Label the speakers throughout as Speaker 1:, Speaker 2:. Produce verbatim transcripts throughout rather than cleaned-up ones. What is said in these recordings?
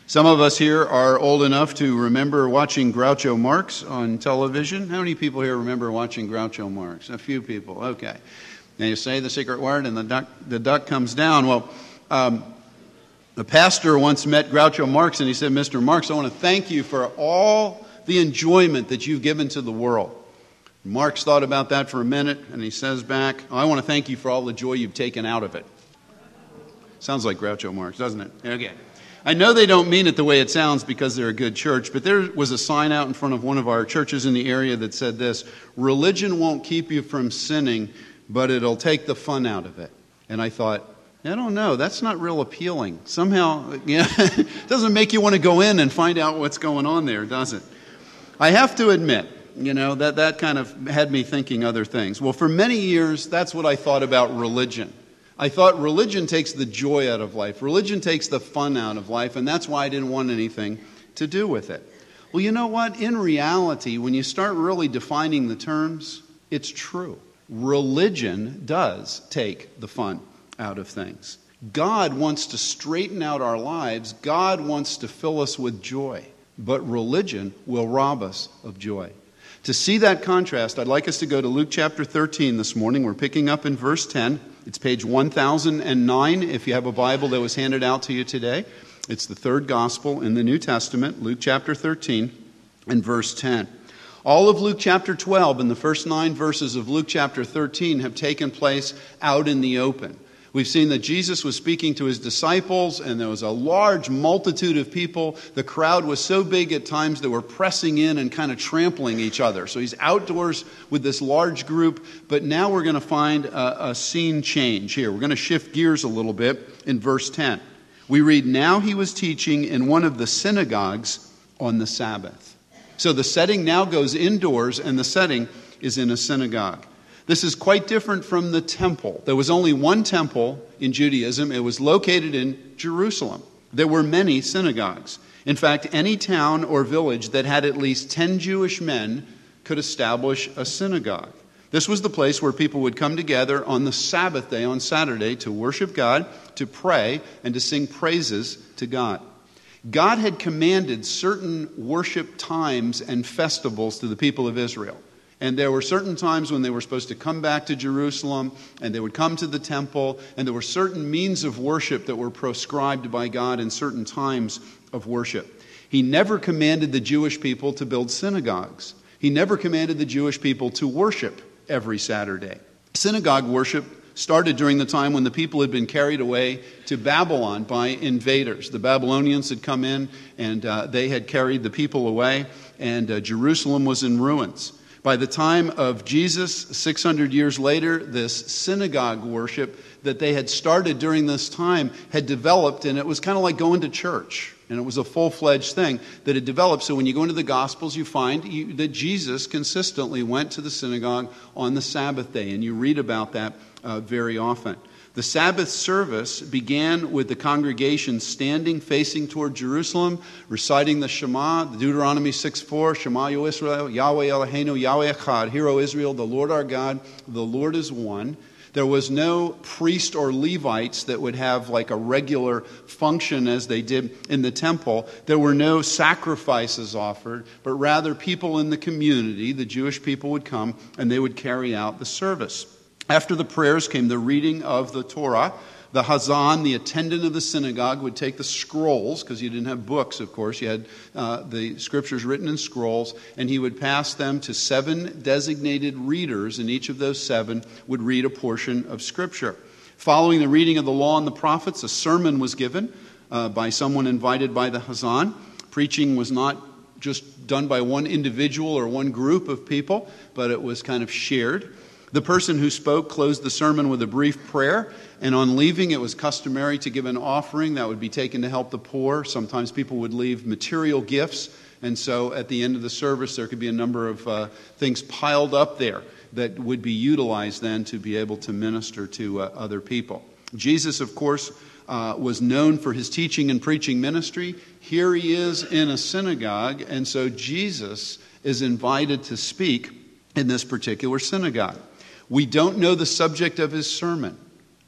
Speaker 1: Some of us here are old enough to remember watching Groucho Marx on television. How many people here remember watching Groucho Marx? A few people. Okay. Now you say the secret word and the duck, the duck comes down. Well, um, the pastor once met Groucho Marx and he said, Mister Marx, I want to thank you for all the enjoyment that you've given to the world. Marx thought about that for a minute and he says back, oh, I want to thank you for all the joy you've taken out of it. Sounds like Groucho Marx, doesn't it? Okay. I know they don't mean it the way it sounds because they're a good church, but there was a sign out in front of one of our churches in the area that said this: religion won't keep you from sinning, but it'll take the fun out of it. And I thought, I don't know, that's not real appealing. Somehow, yeah, it doesn't make you want to go in and find out what's going on there, does it? I have to admit, you know, that that kind of had me thinking other things. Well, for many years, that's what I thought about religion. I thought religion takes the joy out of life. Religion takes the fun out of life, and that's why I didn't want anything to do with it. Well, you know what? In reality, when you start really defining the terms, it's true. Religion does take the fun out of things. God wants to straighten out our lives. God wants to fill us with joy. But religion will rob us of joy. To see that contrast, I'd like us to go to Luke chapter thirteen this morning. We're picking up in verse ten. It's page one thousand nine if you have a Bible that was handed out to you today. It's the third gospel in the New Testament, Luke chapter thirteen and verse ten. All of Luke chapter twelve and the first nine verses of Luke chapter thirteen have taken place out in the open. We've seen that Jesus was speaking to his disciples, and there was a large multitude of people. The crowd was so big at times they were pressing in and kind of trampling each other. So he's outdoors with this large group, but now we're going to find a, a scene change here. We're going to shift gears a little bit in verse ten. We read, now he was teaching in one of the synagogues on the Sabbath. So the setting now goes indoors, and the setting is in a synagogue. This is quite different from the temple. There was only one temple in Judaism. It was located in Jerusalem. There were many synagogues. In fact, any town or village that had at least ten Jewish men could establish a synagogue. This was the place where people would come together on the Sabbath day, on Saturday, to worship God, to pray, and to sing praises to God. God had commanded certain worship times and festivals to the people of Israel. And there were certain times when they were supposed to come back to Jerusalem, and they would come to the temple, and there were certain means of worship that were prescribed by God in certain times of worship. He never commanded the Jewish people to build synagogues. He never commanded the Jewish people to worship every Saturday. Synagogue worship started during the time when the people had been carried away to Babylon by invaders. The Babylonians had come in, and uh, they had carried the people away, and uh, Jerusalem was in ruins. By the time of Jesus, six hundred years later, this synagogue worship that they had started during this time had developed, and it was kind of like going to church. And it was a full-fledged thing that had developed. So when you go into the Gospels, you find you, that Jesus consistently went to the synagogue on the Sabbath day, and you read about that uh, very often. The Sabbath service began with the congregation standing, facing toward Jerusalem, reciting the Shema, the Deuteronomy six four, Shema Yisrael, Yahweh Eloheinu, Yahweh Echad, Hear, O Israel, the Lord our God, the Lord is one. There was no priest or Levites that would have like a regular function as they did in the temple. There were no sacrifices offered, but rather people in the community, the Jewish people, would come and they would carry out the service. After the prayers came the reading of the Torah. The Hazan, the attendant of the synagogue, would take the scrolls, because you didn't have books, of course. You had uh, the scriptures written in scrolls, and he would pass them to seven designated readers, and each of those seven would read a portion of scripture. Following the reading of the law and the prophets, a sermon was given uh, by someone invited by the Hazan. Preaching was not just done by one individual or one group of people, but it was kind of shared. The person who spoke closed the sermon with a brief prayer, and on leaving it was customary to give an offering that would be taken to help the poor. Sometimes people would leave material gifts, and so at the end of the service there could be a number of uh, things piled up there that would be utilized then to be able to minister to uh, other people. Jesus, of course, uh, was known for his teaching and preaching ministry. Here he is in a synagogue, and so Jesus is invited to speak in this particular synagogue. We don't know the subject of his sermon.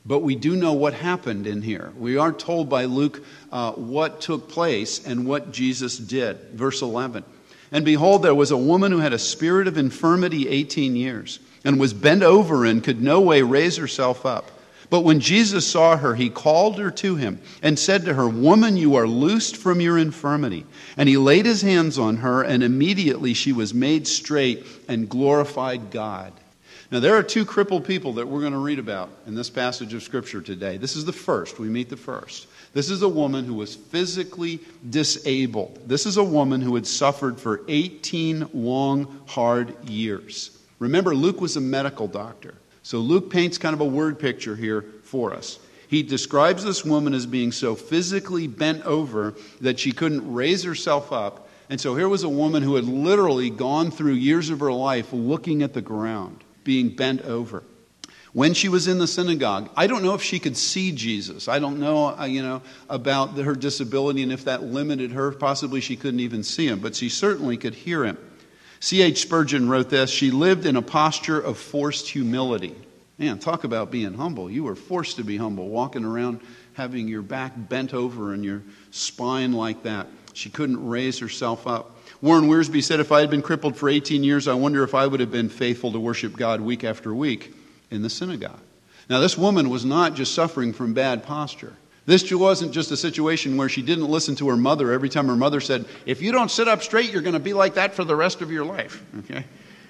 Speaker 1: But we do know what happened in here. We are told by Luke uh, what took place and what Jesus did. Verse eleven. And behold, there was a woman who had a spirit of infirmity eighteen years, and was bent over and could no way raise herself up. But when Jesus saw her, he called her to him and said to her, Woman, you are loosed from your infirmity. And he laid his hands on her, and immediately she was made straight and glorified God. Now, there are two crippled people that we're going to read about in this passage of Scripture today. This is the first. We meet the first. This is a woman who was physically disabled. This is a woman who had suffered for eighteen long, hard years. Remember, Luke was a medical doctor. So Luke paints kind of a word picture here for us. He describes this woman as being so physically bent over that she couldn't raise herself up. And so here was a woman who had literally gone through years of her life looking at the ground, being bent over. When she was in the synagogue, I don't know if she could see Jesus. I don't know, uh, you know, about the, her disability and if that limited her. Possibly she couldn't even see him, but she certainly could hear him. C H Spurgeon wrote this, she lived in a posture of forced humility. Man, talk about being humble. You were forced to be humble, walking around having your back bent over and your spine like that. She couldn't raise herself up. Warren Wiersbe said, if I had been crippled for eighteen years, I wonder if I would have been faithful to worship God week after week in the synagogue. Now, this woman was not just suffering from bad posture. This wasn't just a situation where she didn't listen to her mother every time her mother said, if you don't sit up straight, you're going to be like that for the rest of your life. Okay?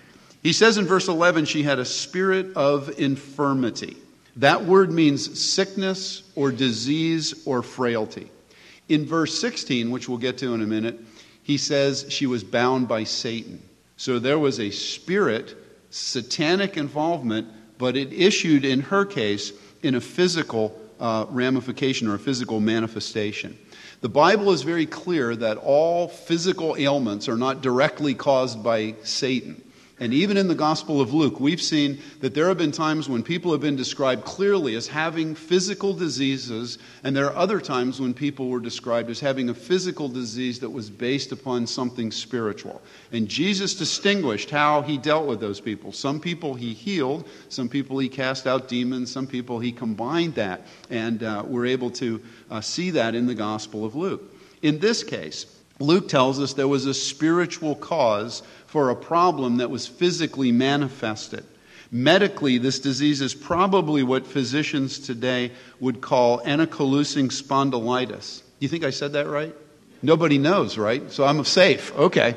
Speaker 1: He says in verse eleven, she had a spirit of infirmity. That word means sickness or disease or frailty. In verse sixteen, which we'll get to in a minute, he says she was bound by Satan. So there was a spirit, satanic involvement, but it issued in her case in a physical uh, ramification or a physical manifestation. The Bible is very clear that all physical ailments are not directly caused by Satan. And even in the Gospel of Luke, we've seen that there have been times when people have been described clearly as having physical diseases, and there are other times when people were described as having a physical disease that was based upon something spiritual. And Jesus distinguished how he dealt with those people. Some people he healed, some people he cast out demons, some people he combined that, and uh, we're able to uh, see that in the Gospel of Luke. In this case, Luke tells us there was a spiritual cause for a problem that was physically manifested. Medically, this disease is probably what physicians today would call ankylosing spondylitis. Do you think I said that right? Nobody knows, right? So I'm safe. Okay.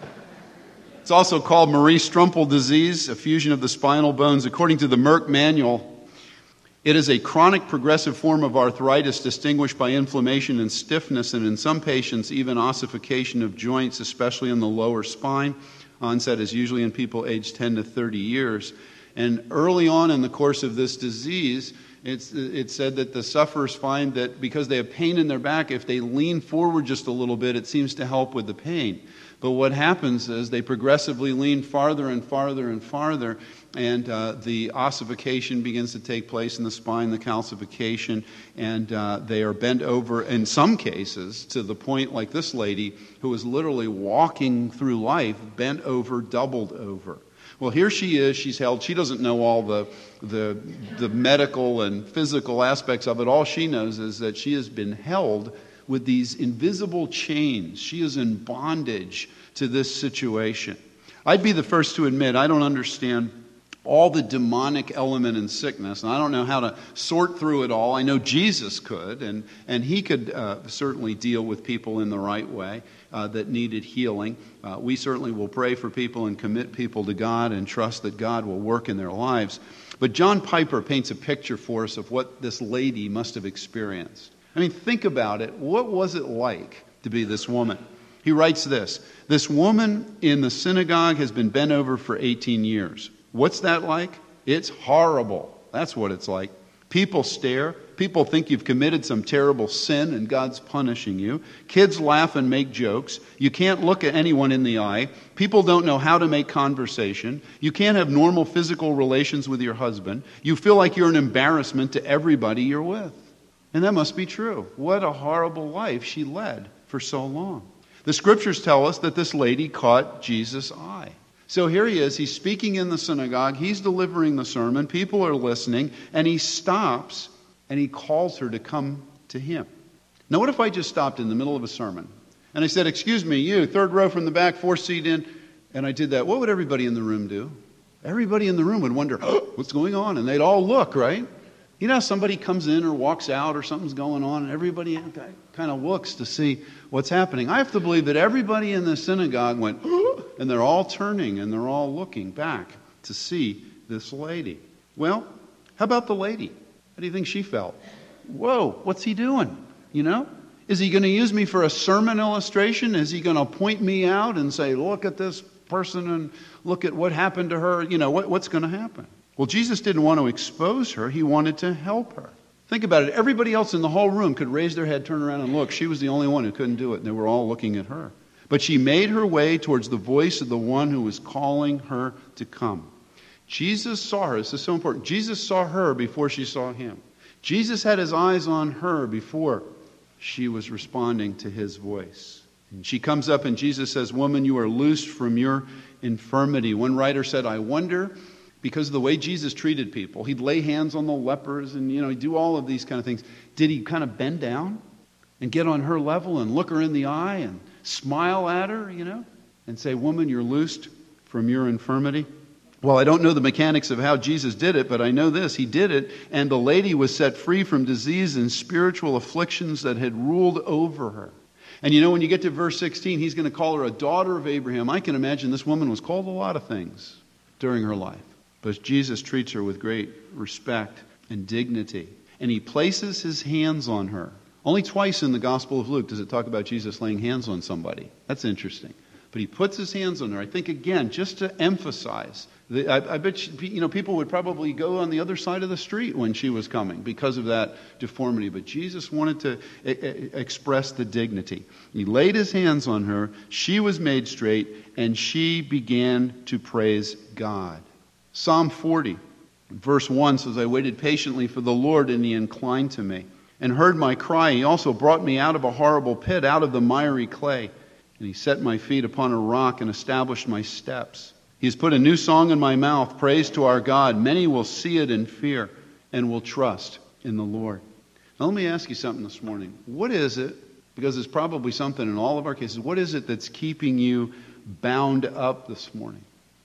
Speaker 1: It's also called Marie-Strumpel disease, a fusion of the spinal bones. According to the Merck manual, it is a chronic progressive form of arthritis distinguished by inflammation and stiffness, and in some patients, even ossification of joints, especially in the lower spine. Onset is usually in people aged ten to thirty years. And early on in the course of this disease, it's, it's said that the sufferers find that because they have pain in their back, if they lean forward just a little bit, it seems to help with the pain. But what happens is they progressively lean farther and farther and farther, and uh, the ossification begins to take place in the spine, the calcification, and uh, they are bent over, in some cases, to the point like this lady who was literally walking through life, bent over, doubled over. Well, here she is, she's held, she doesn't know all the, the, the medical and physical aspects of it. All she knows is that she has been held with these invisible chains. She is in bondage to this situation. I'd be the first to admit I don't understand all the demonic element in sickness, and I don't know how to sort through it all. I know Jesus could, and, and he could uh, certainly deal with people in the right way uh, that needed healing. Uh, we certainly will pray for people and commit people to God and trust that God will work in their lives. But John Piper paints a picture for us of what this lady must have experienced. I mean, think about it. What was it like to be this woman? He writes this, this woman in the synagogue has been bent over for eighteen years. What's that like? It's horrible. That's what it's like. People stare. People think you've committed some terrible sin and God's punishing you. Kids laugh and make jokes. You can't look at anyone in the eye. People don't know how to make conversation. You can't have normal physical relations with your husband. You feel like you're an embarrassment to everybody you're with. And that must be true. What a horrible life she led for so long. The scriptures tell us that this lady caught Jesus' eye. So here he is, he's speaking in the synagogue, he's delivering the sermon, people are listening, and he stops and he calls her to come to him. Now what if I just stopped in the middle of a sermon and I said, excuse me, you, third row from the back, fourth seat in, and I did that? What would everybody in the room do? Everybody in the room would wonder, oh, what's going on? And they'd all look, right? You know, somebody comes in or walks out or something's going on and everybody kind of looks to see what's happening. I have to believe that everybody in the synagogue went, oh, and they're all turning and they're all looking back to see this lady. Well, how about the lady? How do you think she felt? Whoa, what's he doing? You know? Is he going to use me for a sermon illustration? Is he going to point me out and say, look at this person and look at what happened to her? You know, what, what's going to happen? Well, Jesus didn't want to expose her. He wanted to help her. Think about it. Everybody else in the whole room could raise their head, turn around, and look. She was the only one who couldn't do it, and they were all looking at her. But she made her way towards the voice of the one who was calling her to come. Jesus saw her. This is so important. Jesus saw her before she saw him. Jesus had his eyes on her before she was responding to his voice. And she comes up and Jesus says, woman, you are loosed from your infirmity. One writer said, I wonder, because of the way Jesus treated people, he'd lay hands on the lepers and, you know, he'd do all of these kind of things. Did he kind of bend down and get on her level and look her in the eye and smile at her, you know, and say, woman, you're loosed from your infirmity? Well, I don't know the mechanics of how Jesus did it, but I know this. He did it, and the lady was set free from disease and spiritual afflictions that had ruled over her. And you know, when you get to verse sixteen, he's going to call her a daughter of Abraham. I can imagine this woman was called a lot of things during her life. But Jesus treats her with great respect and dignity. And he places his hands on her. Only twice in the Gospel of Luke does it talk about Jesus laying hands on somebody. That's interesting. But he puts his hands on her. I think, again, just to emphasize. The, I, I bet you, you know, people would probably go on the other side of the street when she was coming because of that deformity. But Jesus wanted to e- express the dignity. He laid his hands on her. She was made straight. And she began to praise God. Psalm forty, verse one says, I waited patiently for the Lord, and he inclined to me and heard my cry. He also brought me out of a horrible pit, out of the miry clay. And he set my feet upon a rock and established my steps. He has put a new song in my mouth, praise to our God. Many will see it in fear and will trust in the Lord. Now let me ask you something this morning. What is it, because it's probably something in all of our cases, what is it that's keeping you bound up this morning?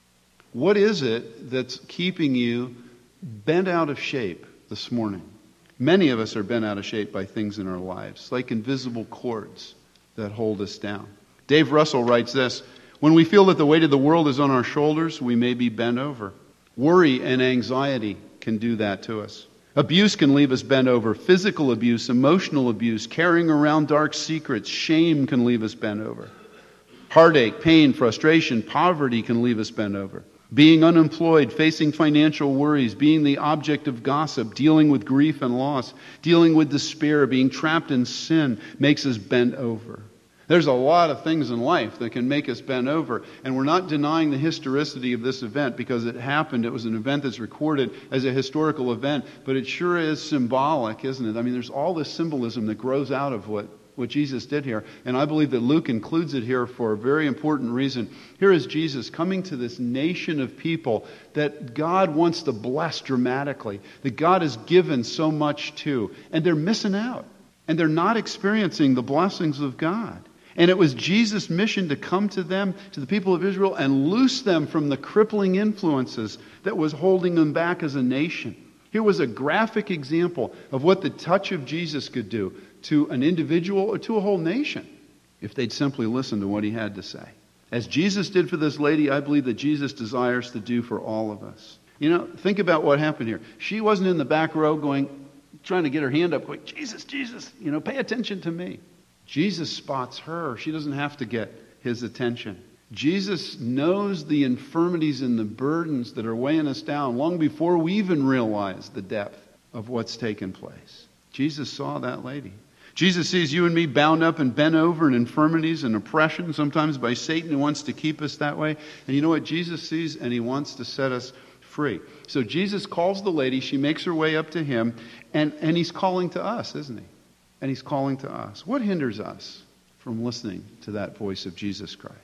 Speaker 1: What is it that's keeping you bent out of shape this morning? Many of us are bent out of shape by things in our lives, like invisible cords that hold us down. Dave Russell writes this, when we feel that the weight of the world is on our shoulders, we may be bent over. Worry and anxiety can do that to us. Abuse can leave us bent over. Physical abuse, emotional abuse, carrying around dark secrets, shame can leave us bent over. Heartache, pain, frustration, poverty can leave us bent over. Being unemployed, facing financial worries, being the object of gossip, dealing with grief and loss, dealing with despair, being trapped in sin makes us bent over. There's a lot of things in life that can make us bent over. And we're not denying the historicity of this event because it happened. It was an event that's recorded as a historical event. But it sure is symbolic, isn't it? I mean, there's all this symbolism that grows out of what, what Jesus did here. And I believe that Luke includes it here for a very important reason. Here is Jesus coming to this nation of people that God wants to bless dramatically, that God has given so much to. And they're missing out. And they're not experiencing the blessings of God. And it was Jesus' mission to come to them, to the people of Israel, and loose them from the crippling influences that was holding them back as a nation. Here was a graphic example of what the touch of Jesus could do to an individual or to a whole nation if they'd simply listen to what he had to say. As Jesus did for this lady, I believe that Jesus desires to do for all of us. You know, think about what happened here. She wasn't in the back row going, trying to get her hand up, going, Jesus, Jesus, you know, pay attention to me. Jesus spots her. She doesn't have to get his attention. Jesus knows the infirmities and the burdens that are weighing us down long before we even realize the depth of what's taken place. Jesus saw that lady. Jesus sees you and me bound up and bent over in infirmities and oppression, sometimes by Satan, who wants to keep us that way. And you know what Jesus sees? And he wants to set us free. So Jesus calls the lady. She makes her way up to him. And, and he's calling to us, isn't he? And he's calling to us. What hinders us from listening to that voice of Jesus Christ?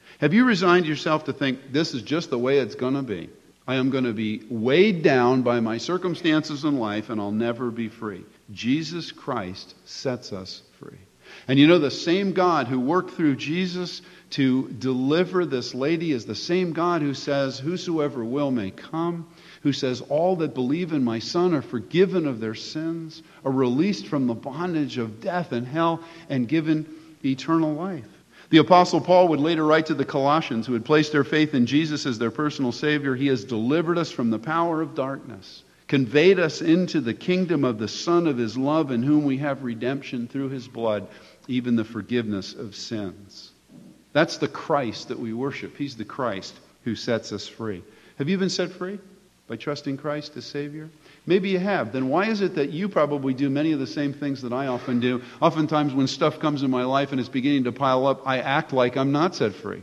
Speaker 1: Have you resigned yourself to think, this is just the way it's going to be? I am going to be weighed down by my circumstances in life, and I'll never be free. Jesus Christ sets us free. And you know, the same God who worked through Jesus to deliver this lady is the same God who says, whosoever will may come, who says, all that believe in my Son are forgiven of their sins, are released from the bondage of death and hell, and given eternal life. The Apostle Paul would later write to the Colossians, who had placed their faith in Jesus as their personal Savior, he has delivered us from the power of darkness, conveyed us into the kingdom of the Son of his love, in whom we have redemption through his blood, even the forgiveness of sins. That's the Christ that we worship. He's the Christ who sets us free. Have you been set free by trusting Christ as Savior? Maybe you have. Then why is it that you probably do many of the same things that I often do? Oftentimes when stuff comes in my life and it's beginning to pile up, I act like I'm not set free.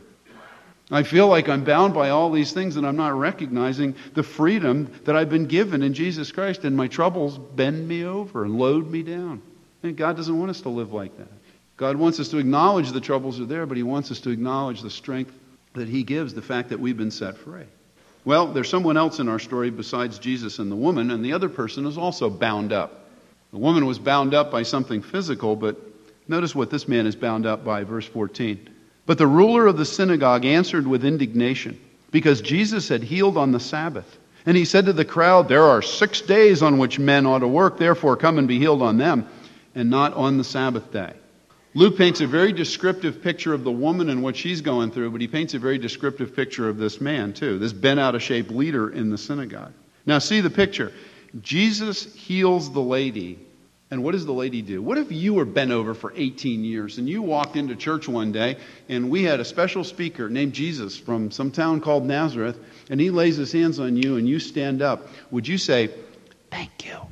Speaker 1: I feel like I'm bound by all these things and I'm not recognizing the freedom that I've been given in Jesus Christ, and my troubles bend me over and load me down. And God doesn't want us to live like that. God wants us to acknowledge the troubles are there, but he wants us to acknowledge the strength that he gives, the fact that we've been set free. Well, there's someone else in our story besides Jesus and the woman, and the other person is also bound up. The woman was bound up by something physical, but notice what this man is bound up by, verse fourteen. But the ruler of the synagogue answered with indignation, because Jesus had healed on the Sabbath. And he said to the crowd, there are six days on which men ought to work, therefore come and be healed on them, and not on the Sabbath day. Luke paints a very descriptive picture of the woman and what she's going through, but he paints a very descriptive picture of this man too, this bent out of shape leader in the synagogue. Now see the picture. Jesus heals the lady, and what does the lady do? What if you were bent over for eighteen years and you walked into church one day and we had a special speaker named Jesus from some town called Nazareth, and he lays his hands on you and you stand up? Would you say, thank you?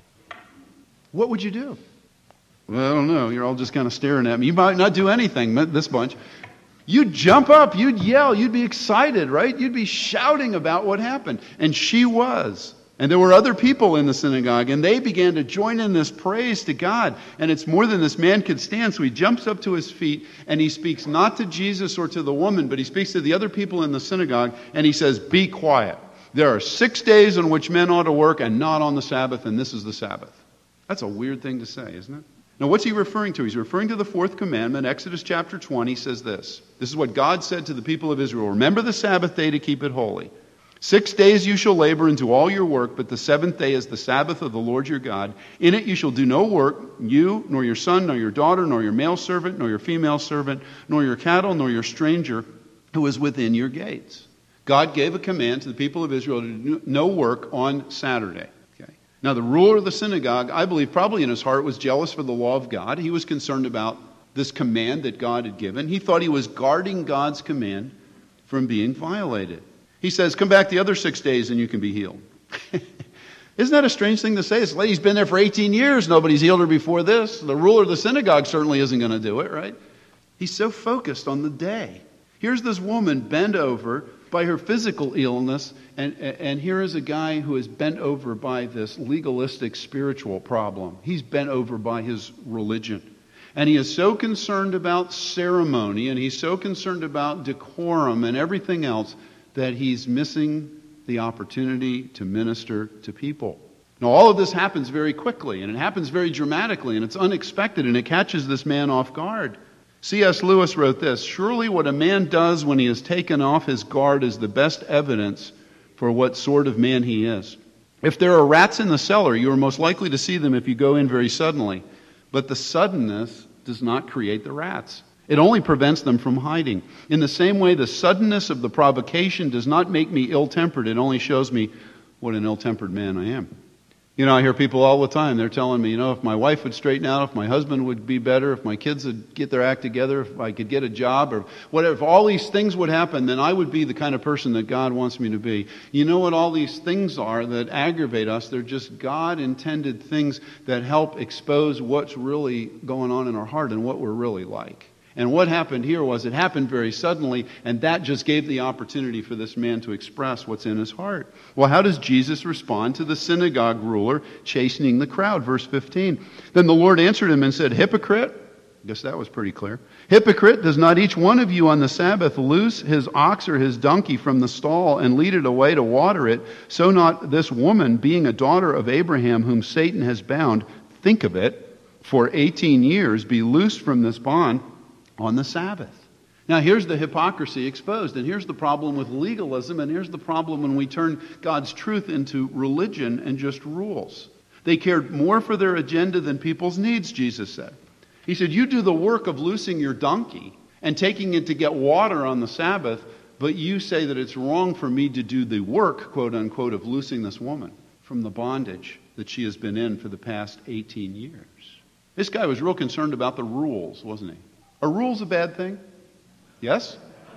Speaker 1: What would you do? Well, I don't know. You're all just kind of staring at me. You might not do anything, this bunch. You'd jump up. You'd yell. You'd be excited, right? You'd be shouting about what happened. And she was. And there were other people in the synagogue, and they began to join in this praise to God. And it's more than this man could stand. So he jumps up to his feet, and he speaks not to Jesus or to the woman, but he speaks to the other people in the synagogue, and he says, be quiet. There are six days on which men ought to work, and not on the Sabbath, and this is the Sabbath. That's a weird thing to say, isn't it? Now, what's he referring to? He's referring to the fourth commandment. Exodus chapter twenty says this. This is what God said to the people of Israel. Remember the Sabbath day to keep it holy. Six days you shall labor and do all your work, but the seventh day is the Sabbath of the Lord your God. In it you shall do no work, you, nor your son, nor your daughter, nor your male servant, nor your female servant, nor your cattle, nor your stranger who is within your gates. God gave a command to the people of Israel to do no work on Saturday. Now, the ruler of the synagogue, I believe probably in his heart, was jealous for the law of God. He was concerned about this command that God had given. He thought he was guarding God's command from being violated. He says, come back the other six days and you can be healed. Isn't that a strange thing to say? This lady's been there for eighteen years. Nobody's healed her before this. The ruler of the synagogue certainly isn't going to do it, right? He's so focused on the day. Here's this woman bent over by her physical illness, and, and here is a guy who is bent over by this legalistic spiritual problem. He's bent over by his religion. And he is so concerned about ceremony, and he's so concerned about decorum and everything else, that he's missing the opportunity to minister to people. Now, all of this happens very quickly, and it happens very dramatically, and it's unexpected, and it catches this man off guard. C S Lewis wrote this, surely what a man does when he has taken off his guard is the best evidence for what sort of man he is. If there are rats in the cellar, you are most likely to see them if you go in very suddenly. But the suddenness does not create the rats. It only prevents them from hiding. In the same way, the suddenness of the provocation does not make me ill-tempered. It only shows me what an ill-tempered man I am. You know, I hear people all the time, they're telling me, you know, if my wife would straighten out, if my husband would be better, if my kids would get their act together, if I could get a job, or whatever, if all these things would happen, then I would be the kind of person that God wants me to be. You know what all these things are that aggravate us? They're just God-intended things that help expose what's really going on in our heart and what we're really like. And what happened here was it happened very suddenly, and that just gave the opportunity for this man to express what's in his heart. Well, how does Jesus respond to the synagogue ruler chastening the crowd? Verse fifteen. Then the Lord answered him and said, hypocrite, Guess that was pretty clear. Hypocrite, does not each one of you on the Sabbath loose his ox or his donkey from the stall and lead it away to water it? So not this woman, being a daughter of Abraham, whom Satan has bound, think of it, for eighteen years, be loosed from this bond on the Sabbath. Now here's the hypocrisy exposed, and here's the problem with legalism, and here's the problem when we turn God's truth into religion and just rules. They cared more for their agenda than people's needs, Jesus said. He said, you do the work of loosing your donkey and taking it to get water on the Sabbath, but you say that it's wrong for me to do the work, quote unquote, of loosing this woman from the bondage that she has been in for the past eighteen years. This guy was real concerned about the rules, wasn't he? Are rules a bad thing? Yes?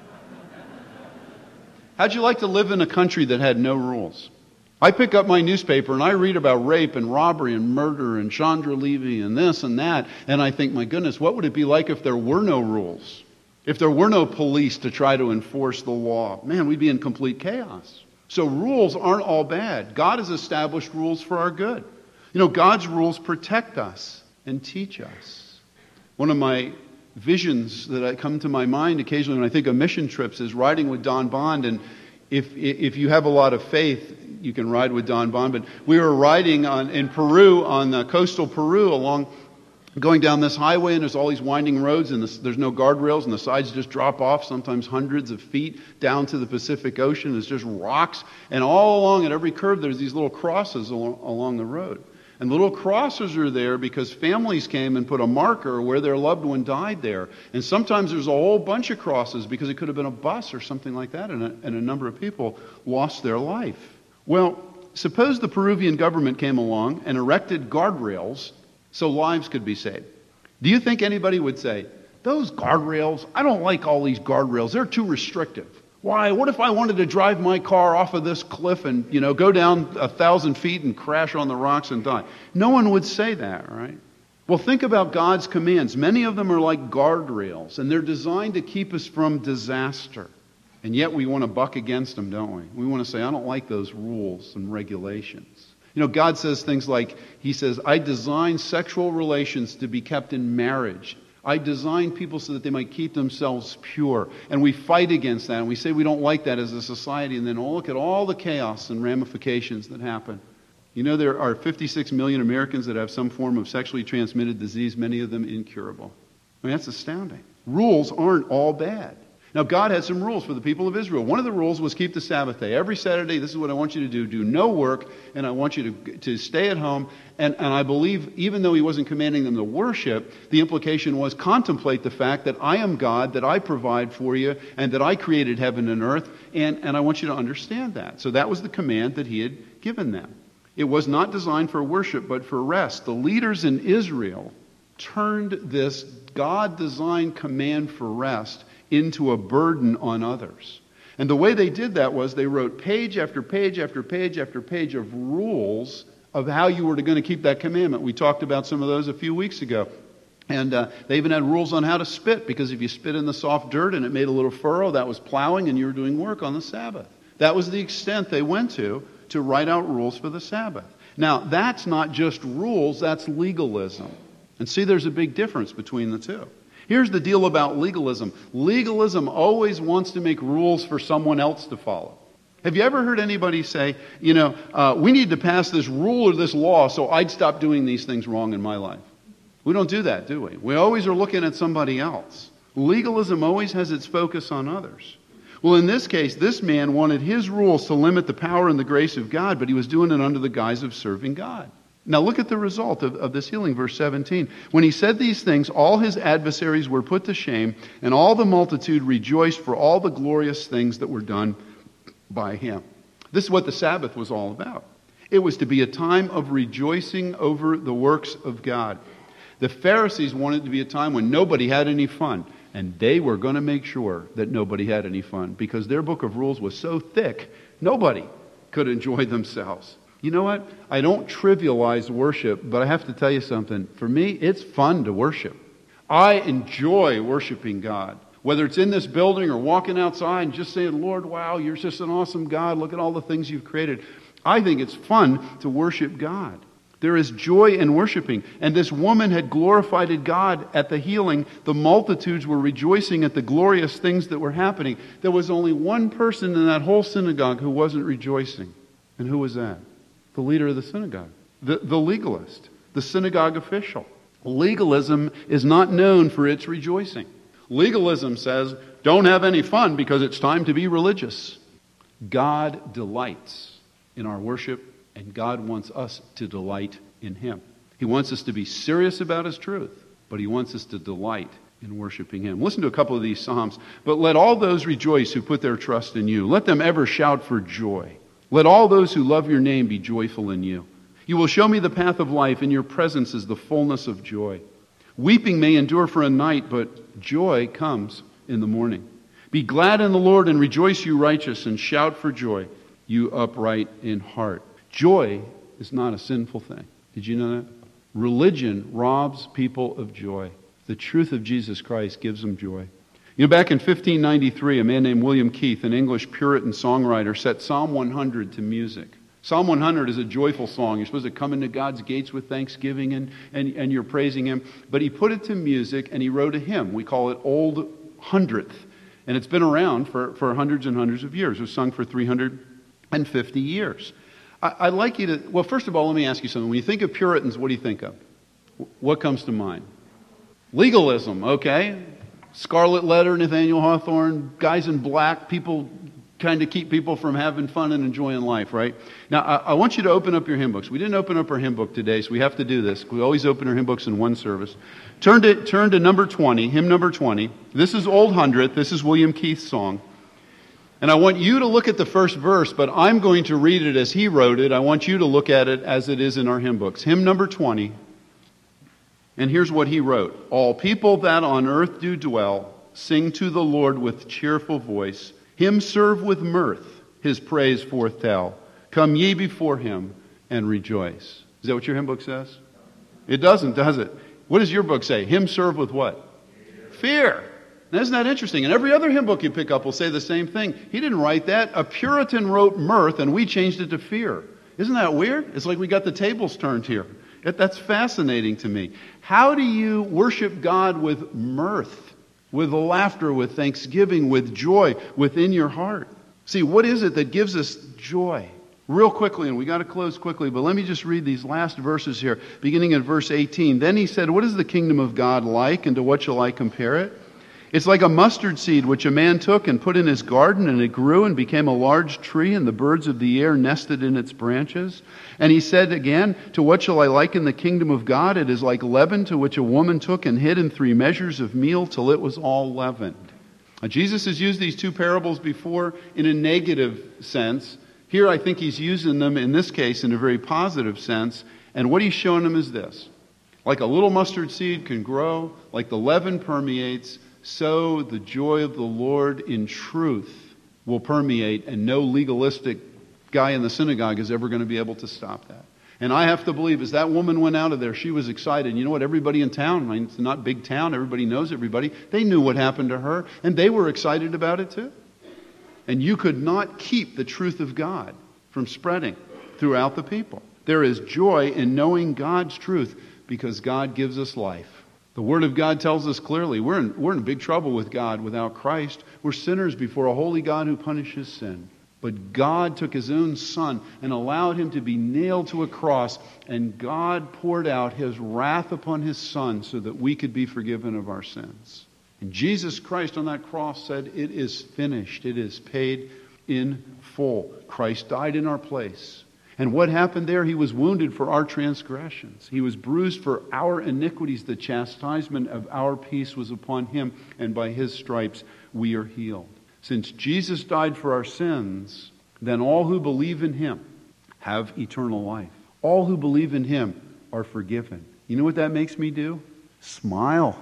Speaker 1: How'd you like to live in a country that had no rules? I pick up my newspaper and I read about rape and robbery and murder and Chandra Levy and this and that, and I think, my goodness, what would it be like if there were no rules? If there were no police to try to enforce the law? Man, we'd be in complete chaos. So rules aren't all bad. God has established rules for our good. You know, God's rules protect us and teach us. One of my visions that come to my mind occasionally when I think of mission trips is riding with Don Bond. And if if you have a lot of faith, you can ride with Don Bond. But we were riding on in Peru, on uh, coastal Peru, along going down this highway, and there's all these winding roads, and this, there's no guardrails, and the sides just drop off, sometimes hundreds of feet down to the Pacific Ocean. There's just rocks, and all along at every curve, there's these little crosses along, along the road. And the little crosses are there because families came and put a marker where their loved one died there. And sometimes there's a whole bunch of crosses because it could have been a bus or something like that, and a, and a number of people lost their life. Well, suppose the Peruvian government came along and erected guardrails so lives could be saved. Do you think anybody would say, those guardrails, I don't like all these guardrails, they're too restrictive. Why? What if I wanted to drive my car off of this cliff and, you know, go down a thousand feet and crash on the rocks and die? No one would say that, right? Well, think about God's commands. Many of them are like guardrails, and they're designed to keep us from disaster. And yet we want to buck against them, don't we? We want to say, I don't like those rules and regulations. You know, God says things like, He says, I designed sexual relations to be kept in marriage. I designed people so that they might keep themselves pure. And we fight against that, and we say we don't like that as a society, and then oh, look at all the chaos and ramifications that happen. You know, there are fifty-six million Americans that have some form of sexually transmitted disease, many of them incurable. I mean, that's astounding. Rules aren't all bad. Now, God had some rules for the people of Israel. One of the rules was keep the Sabbath day. Every Saturday, this is what I want you to do. Do no work, and I want you to, to stay at home. And, and I believe, even though He wasn't commanding them to worship, the implication was contemplate the fact that I am God, that I provide for you, and that I created heaven and earth, and, and I want you to understand that. So that was the command that He had given them. It was not designed for worship, but for rest. The leaders in Israel turned this God-designed command for rest into a burden on others. And the way they did that was they wrote page after page after page after page of rules of how you were going to keep that commandment. We talked about some of those a few weeks ago. And uh, they even had rules on how to spit, because if you spit in the soft dirt and it made a little furrow, that was plowing and you were doing work on the Sabbath. That was the extent they went to to write out rules for the Sabbath. Now, that's not just rules, that's legalism. And see, there's a big difference between the two. Here's the deal about legalism. Legalism always wants to make rules for someone else to follow. Have you ever heard anybody say, you know, uh, we need to pass this rule or this law so I'd stop doing these things wrong in my life? We don't do that, do we? We always are looking at somebody else. Legalism always has its focus on others. Well, in this case, this man wanted his rules to limit the power and the grace of God, but he was doing it under the guise of serving God. Now look at the result of, of this healing, verse seventeen. When he said these things, all his adversaries were put to shame, and all the multitude rejoiced for all the glorious things that were done by him. This is what the Sabbath was all about. It was to be a time of rejoicing over the works of God. The Pharisees wanted it to be a time when nobody had any fun, and they were going to make sure that nobody had any fun, because their book of rules was so thick, nobody could enjoy themselves. You know what? I don't trivialize worship, but I have to tell you something. For me, it's fun to worship. I enjoy worshiping God. Whether it's in this building or walking outside and just saying, Lord, wow, you're just an awesome God. Look at all the things you've created. I think it's fun to worship God. There is joy in worshiping. And this woman had glorified God at the healing. The multitudes were rejoicing at the glorious things that were happening. There was only one person in that whole synagogue who wasn't rejoicing. And who was that? The leader of the synagogue. The, the legalist. The synagogue official. Legalism is not known for its rejoicing. Legalism says, don't have any fun because it's time to be religious. God delights in our worship. And God wants us to delight in Him. He wants us to be serious about His truth, but He wants us to delight in worshiping Him. Listen to a couple of these Psalms. But let all those rejoice who put their trust in you. Let them ever shout for joy. Let all those who love your name be joyful in you. You will show me the path of life. In your presence is the fullness of joy. Weeping may endure for a night, but joy comes in the morning. Be glad in the Lord and rejoice, you righteous, and shout for joy, you upright in heart. Joy is not a sinful thing. Did you know that? Religion robs people of joy. The truth of Jesus Christ gives them joy. You know, back in fifteen ninety-three, a man named William Keith, an English Puritan songwriter, set Psalm one hundred to music. Psalm one hundred is a joyful song. You're supposed to come into God's gates with thanksgiving and, and, and you're praising Him. But he put it to music and he wrote a hymn. We call it Old Hundredth. And it's been around for, for hundreds and hundreds of years. It was sung for three hundred fifty years. I'd like you to, well, first of all, let me ask you something. When you think of Puritans, what do you think of? What comes to mind? Legalism, okay. Scarlet Letter, Nathaniel Hawthorne, guys in black, people kind of keep people from having fun and enjoying life, right? Now, I, I want you to open up your hymn books. We didn't open up our hymn book today, so we have to do this. We always open our hymn books in one service. Turn to, turn to number twenty, hymn number twenty. This is Old Hundredth. This is William Keith's song. And I want you to look at the first verse, but I'm going to read it as he wrote it. I want you to look at it as it is in our hymn books. Hymn number twenty. And here's what he wrote. All people that on earth do dwell, sing to the Lord with cheerful voice. Him serve with mirth, His praise forth tell. Come ye before Him and rejoice. Is that what your hymn book says? It doesn't, does it? What does your book say? Him serve with what? Fear. Now, isn't that interesting? And every other hymn book you pick up will say the same thing. He didn't write that. A Puritan wrote mirth, and we changed it to fear. Isn't that weird? It's like we got the tables turned here. That, that's fascinating to me. How do you worship God with mirth, with laughter, with thanksgiving, with joy within your heart? See, what is it that gives us joy? Real quickly, and we got to close quickly, but let me just read these last verses here, beginning in verse eighteen. Then he said, what is the kingdom of God like, and to what shall I compare it? It's like a mustard seed which a man took and put in his garden, and it grew and became a large tree, and the birds of the air nested in its branches. And he said again, to what shall I liken the kingdom of God? It is like leaven to which a woman took and hid in three measures of meal till it was all leavened. Now, Jesus has used these two parables before in a negative sense. Here I think he's using them in this case in a very positive sense. And what he's showing them is this. Like a little mustard seed can grow, like the leaven permeates, so the joy of the Lord in truth will permeate, and no legalistic guy in the synagogue is ever going to be able to stop that. And I have to believe as that woman went out of there, she was excited. You know what? Everybody in town, I mean, it's not a big town, everybody knows everybody. They knew what happened to her, and they were excited about it too. And you could not keep the truth of God from spreading throughout the people. There is joy in knowing God's truth because God gives us life. The Word of God tells us clearly we're in, we're in big trouble with God without Christ. We're sinners before a holy God who punishes sin. But God took His own Son and allowed Him to be nailed to a cross, and God poured out His wrath upon His Son so that we could be forgiven of our sins. And Jesus Christ on that cross said, it is finished. It is paid in full. Christ died in our place. And what happened there? He was wounded for our transgressions. He was bruised for our iniquities. The chastisement of our peace was upon Him, and by His stripes we are healed. Since Jesus died for our sins, then all who believe in Him have eternal life. All who believe in Him are forgiven. You know what that makes me do? Smile.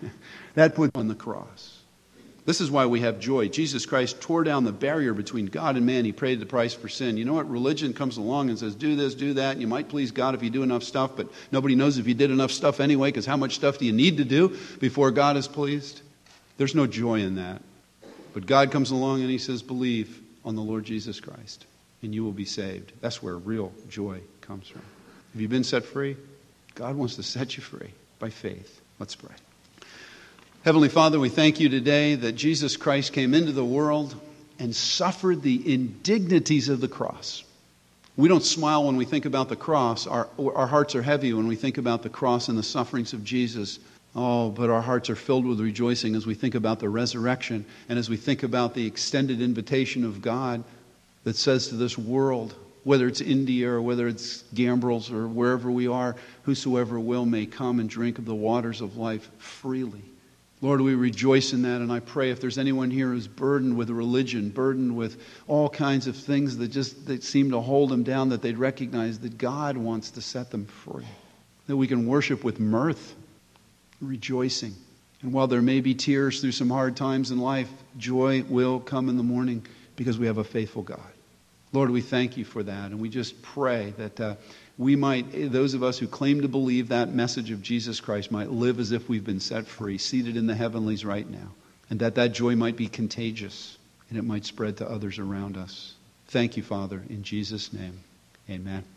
Speaker 1: That put on the cross. This is why we have joy. Jesus Christ tore down the barrier between God and man. He paid the price for sin. You know what? Religion comes along and says, do this, do that. And you might please God if you do enough stuff, but nobody knows if you did enough stuff anyway, because how much stuff do you need to do before God is pleased? There's no joy in that. But God comes along and He says, believe on the Lord Jesus Christ, and you will be saved. That's where real joy comes from. Have you been set free? God wants to set you free by faith. Let's pray. Heavenly Father, we thank you today that Jesus Christ came into the world and suffered the indignities of the cross. We don't smile when we think about the cross. Our, our hearts are heavy when we think about the cross and the sufferings of Jesus. Oh, but our hearts are filled with rejoicing as we think about the resurrection and as we think about the extended invitation of God that says to this world, whether it's India or whether it's Gambrills or wherever we are, whosoever will may come and drink of the waters of life freely. Lord, we rejoice in that, and I pray if there's anyone here who's burdened with religion, burdened with all kinds of things that just that seem to hold them down, that they'd recognize that God wants to set them free, that we can worship with mirth, rejoicing. And while there may be tears through some hard times in life, joy will come in the morning because we have a faithful God. Lord, we thank you for that, and we just pray that uh, we might, those of us who claim to believe that message of Jesus Christ, might live as if we've been set free, seated in the heavenlies right now, and that that joy might be contagious, and it might spread to others around us. Thank you, Father, in Jesus' name. Amen.